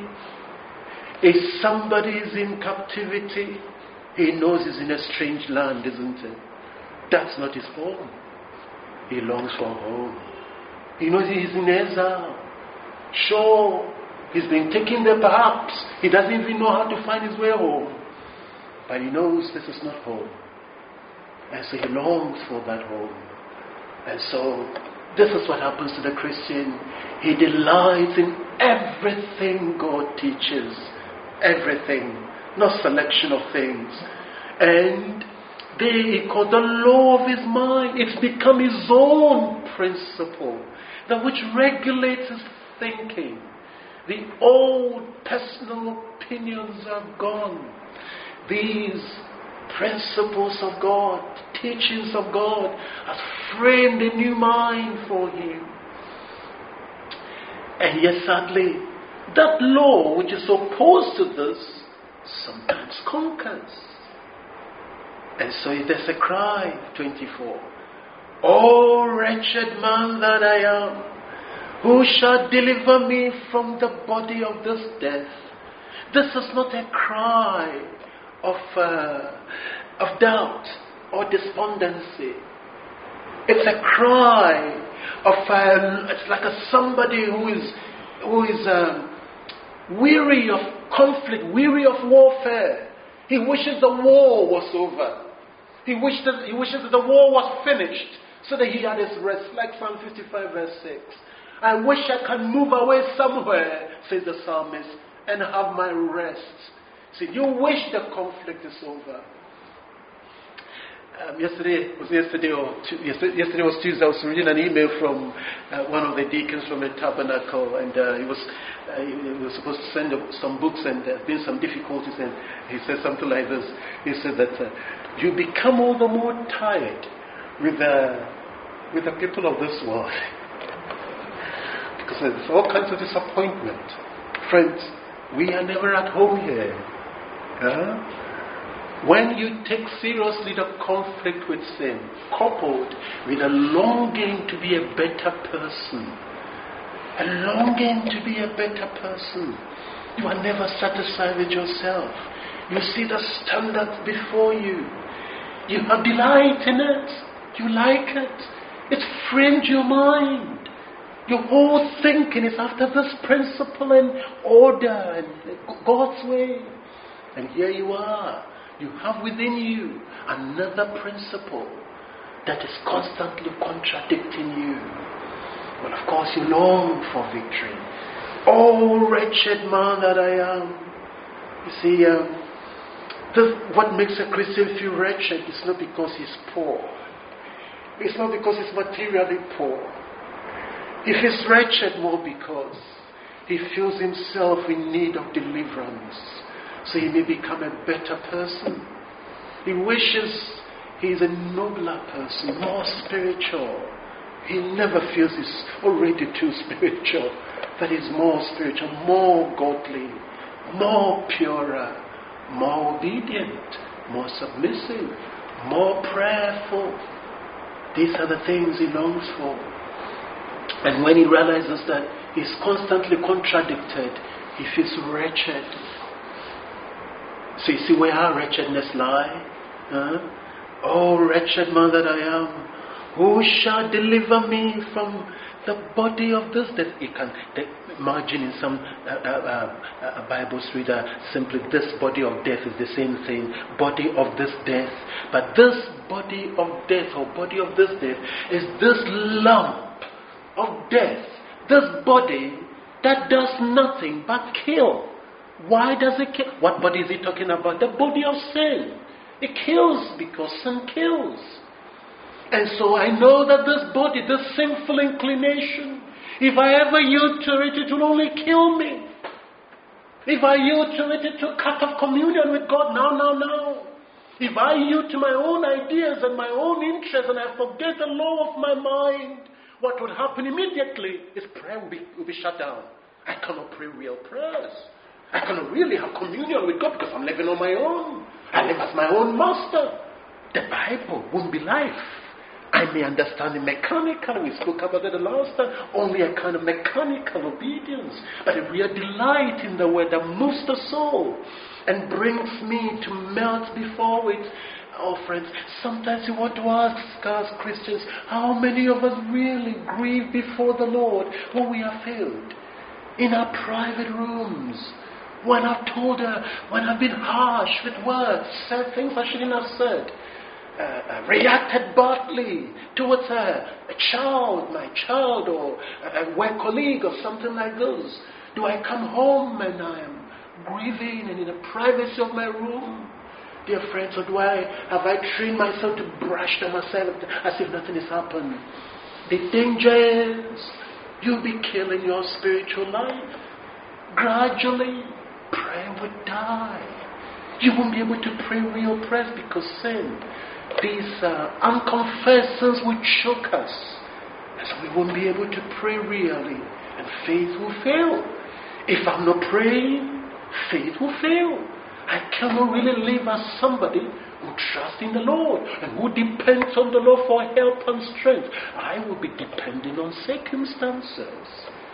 If somebody is in captivity, he knows he's in a strange land, isn't it? That's not his home. He longs for home. He knows he's in exile. Sure, he's been taken there perhaps. He doesn't even know how to find his way home. But he knows this is not home. And so he longs for that home. And so this is what happens to the Christian. He delights in everything God teaches. Everything. Not selection of things. And they he called the law of his mind. It's become his own principle. That which regulates his thinking. The old personal opinions are gone. These principles of God, teachings of God, have framed a new mind for him. And yet sadly, that law which is opposed to this sometimes conquers. And so there's a cry, twenty-four. O wretched man that I am, who shall deliver me from the body of this death? This is not a cry of uh, of doubt or despondency. It's a cry of um, it's like a somebody who is who is um, weary of conflict, weary of warfare. He wishes the war was over. He wishes that, he wishes that the war was finished so that he had his rest, like Psalm fifty-five verse six. I wish I can move away somewhere, says the psalmist, and have my rest. See, you wish the conflict is over. Um, yesterday was yesterday or two, yesterday, yesterday was Tuesday. I was reading an email from uh, one of the deacons from the tabernacle, and uh, he was uh, he was supposed to send some books, and there have been some difficulties. And he said something like this. He said that uh, you become all the more tired with the with the people of this world because there's all kinds of disappointment. Friends, we are never at home here. Huh? When you take seriously the conflict with sin, coupled with a longing to be a better person, a longing to be a better person, you are never satisfied with yourself. You see the standard before you. You have delight in it. You like it. It's framed your mind. Your whole thinking is after this principle and order and God's way. And here you are. You have within you another principle that is constantly contradicting you. Well, of course, you long for victory. Oh, wretched man that I am. You see, um, this, what makes a Christian feel wretched is not because he's poor. It's not because he's materially poor. If he's wretched, more because he feels himself in need of deliverance, so he may become a better person. He wishes he is a nobler person, more spiritual. He never feels he's already too spiritual, but he's more spiritual, more godly, more purer, more obedient, more submissive, more prayerful. These are the things he longs for. And when he realizes that he's constantly contradicted, he feels wretched. So you see where our wretchedness lies? Huh? Oh, wretched man that I am, who shall deliver me from the body of this death? You can imagine in some uh, uh, uh, Bibles reader simply this body of death is the same thing, body of this death. But this body of death or body of this death is this lump of death, this body that does nothing but kill. Why does it kill? What body is he talking about? The body of sin. It kills because sin kills. And so I know that this body, this sinful inclination, if I ever yield to it, it will only kill me. If I yield to it, it will cut off communion with God now, now, now. If I yield to my own ideas and my own interests and I forget the law of my mind, what would happen immediately is prayer will be, will be shut down. I cannot pray real prayers. I cannot really have communion with God because I'm living on my own. I live as my own master. The Bible won't be life. I may understand it mechanically. We spoke about it the last time. Only a kind of mechanical obedience. But a real delight in the word that moves the soul and brings me to melt before it. Oh, friends, sometimes you want to ask us Christians, how many of us really grieve before the Lord when we are failed? In our private rooms, when I've told her, when I've been harsh with words, said things I shouldn't have said, uh, uh, reacted badly towards her, a child, my child, or a, a work colleague, or something like this. Do I come home and I am grieving and in the privacy of my room? Dear friends, or do I, have I trained myself to brush them myself as if nothing has happened? The danger is you'll be killing your spiritual life. Gradually, prayer would die. You won't be able to pray real prayers because sin, these uh, unconfessed sins will choke us. And so we won't be able to pray really. And faith will fail. If I'm not praying, faith will fail. I cannot really live as somebody who trusts in the Lord and who depends on the Lord for help and strength. I will be depending on circumstances.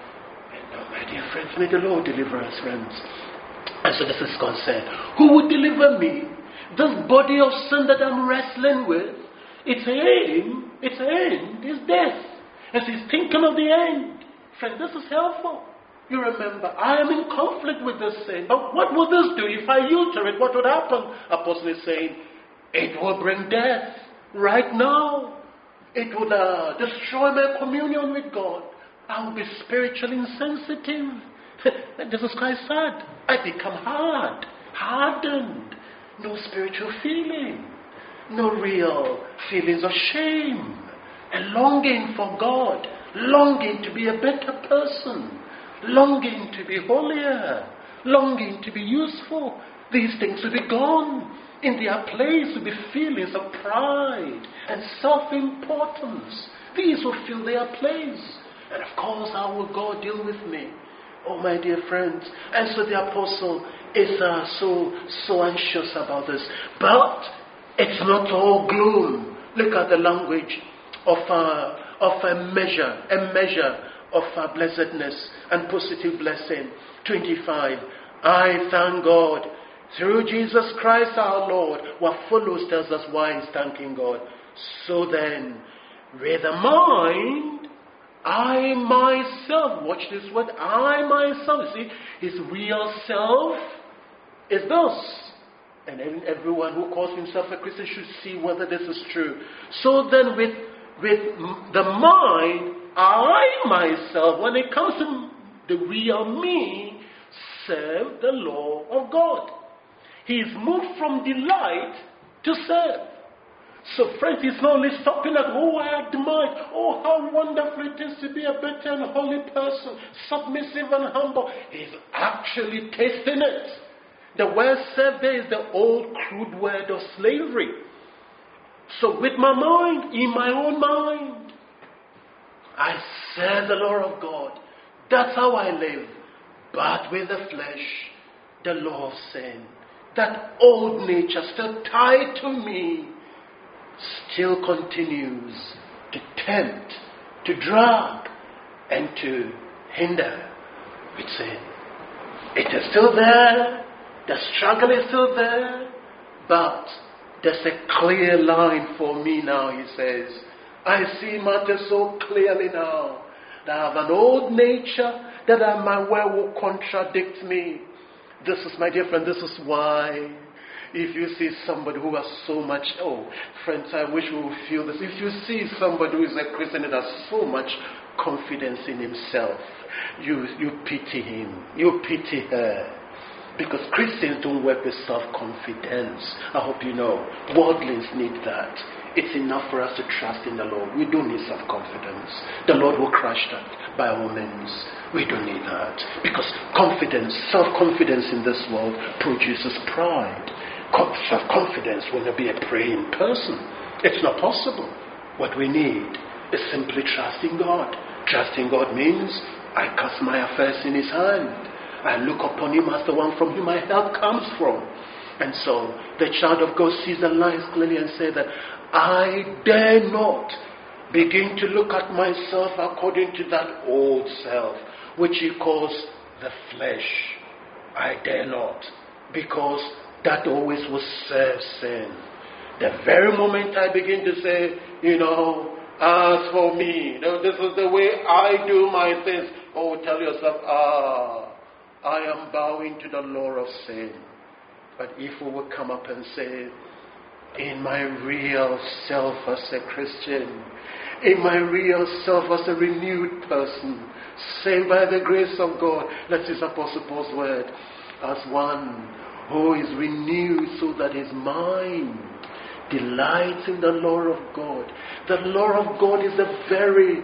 And now, my dear friends, may the Lord deliver us, friends. And so this is God said, who will deliver me? This body of sin that I'm wrestling with, its aim, its end is death. As he's thinking of the end. Friend, this is helpful. You remember, I am in conflict with this sin. But what will this do? If I yield to it, what would happen? Apostle is saying, it will bring death right now. It will uh, destroy my communion with God. I will be spiritually insensitive. This is quite sad. I become hard, hardened. No spiritual feeling. No real feelings of shame. A longing for God. Longing to be a better person. Longing to be holier, longing to be useful. These things will be gone. In their place will be feelings of pride and self-importance. These will fill their place. And of course, how will God deal with me? Oh, my dear friends. And so the apostle is uh, so, so anxious about this. But it's not all gloom. Look at the language of, uh, of a measure, a measure of uh, blessedness and positive blessing. twenty-five. I thank God through Jesus Christ our Lord. What follows tells us why he's thanking God. So then, With the mind, I myself, watch this word, I myself, you see, his real self is this. And everyone who calls himself a Christian should see whether this is true. So then with, with the mind, I myself, when it comes to the real me, serve the law of God. He is moved from delight to serve. So friends, he's not only stopping at, oh, I admire, oh, how wonderful it is to be a better and holy person, submissive and humble. He's actually tasting it. The word serve there is the old crude word of slavery. So with my mind, in my own mind, I serve the law of God. That's how I live. But with the flesh, the law of sin, that old nature still tied to me, still continues to tempt, to drag, and to hinder with sin. It is still there. The struggle is still there. But there's a clear line for me now, he says. I see matters so clearly now that I have an old nature that I might well will contradict me. This is, my dear friend, this is why if you see somebody who has so much, oh, friends, I wish we would feel this. If you see somebody who is a Christian that has so much confidence in himself, you, you pity him, you pity her. Because Christians don't work with self-confidence. I hope you know. Worldlings need that. It's enough for us to trust in the Lord. We don't need self-confidence. The Lord will crush that by all means. We don't need that. Because confidence, self-confidence in this world produces pride. Self-confidence will not be a praying person. It's not possible. What we need is simply trusting God. Trusting God means I cast my affairs in his hand. I look upon him as the one from whom my help comes from. And so the child of God sees the lines clearly and says that I dare not begin to look at myself according to that old self, which he calls the flesh. I dare not, because that always will serve sin. The very moment I begin to say, you know, as for me, you know, this is the way I do my things. Oh, tell yourself, ah, I am bowing to the law of sin. But if we would come up and say, in my real self as a Christian, in my real self as a renewed person, saved by the grace of God, let's use Apostle Paul's word, as one who is renewed so that his mind delights in the law of God. The law of God is the very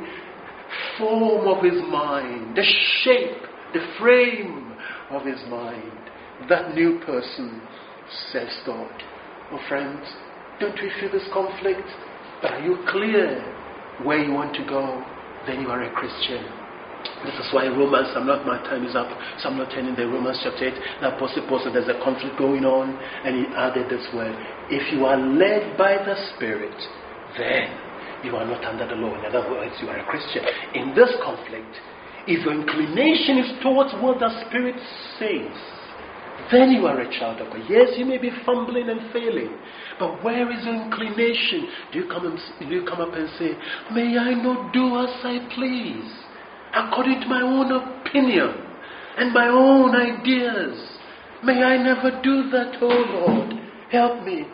form of his mind, the shape, the frame of his mind. That new person says God. Oh friends, don't we feel this conflict? But are you clear where you want to go? Then you are a Christian. This is why Romans, I'm not, my time is up, so I'm not turning the Romans chapter eight. The Apostle Paul said there's a conflict going on, and he added this word: if you are led by the Spirit, then you are not under the law. In other words, you are a Christian. In this conflict, if your inclination is towards what the Spirit says, then you are a child of God. Yes, you may be fumbling and failing, but where is your inclination? Do you come and, do you come up and say, may I not do as I please, according to my own opinion and my own ideas? May I never do that, oh Lord, help me.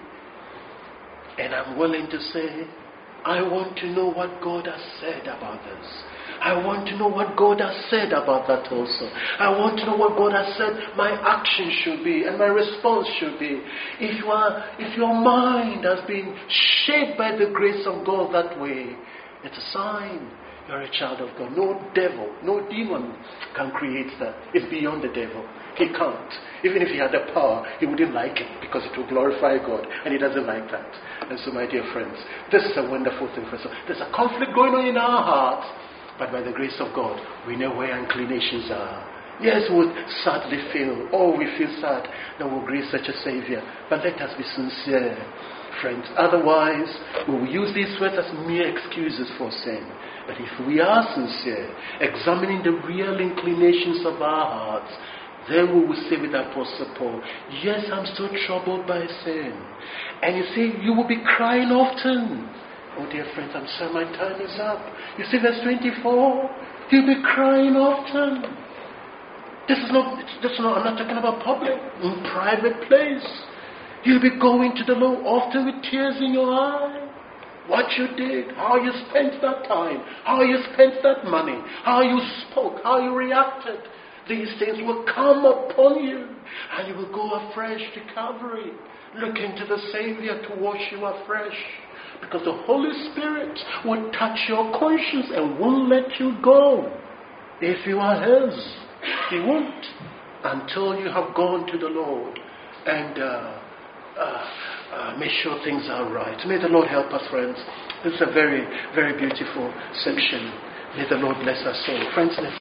And I'm willing to say, I want to know what God has said about this. I want to know what God has said about that also. I want to know what God has said my action should be and my response should be. If you are, if your mind has been shaped by the grace of God that way, it's a sign you're a child of God. No devil, no demon can create that. It's beyond the devil. He can't. Even if he had the power, he wouldn't like it because it will glorify God, and he doesn't like that. And so, my dear friends, this is a wonderful thing for us. There's a conflict going on in our hearts, but by the grace of God, we know where inclinations are. Yes, we would sadly feel, oh, we feel sad that we'll grace such a Savior. But let us be sincere, friends. Otherwise, we will use these words as mere excuses for sin. But if we are sincere, examining the real inclinations of our hearts, then we will say with Apostle Paul, yes, I'm still troubled by sin. And you see, you will be crying often. Oh dear friends, I'm sorry my time is up. You see verse twenty-four? He'll be crying often. This is not, this is not, I'm not talking about public, in private place. You'll be going to the Lord often with tears in your eye. What you did, how you spent that time, how you spent that money, how you spoke, how you reacted. These things will come upon you, and you will go afresh to Calvary, looking to the Savior to wash you afresh. Because the Holy Spirit will touch your conscience and won't let you go. If you are His, He won't, until you have gone to the Lord and uh, uh, uh, make sure things are right. May the Lord help us, friends. This is a very, very beautiful section. May the Lord bless us all. Friends, let's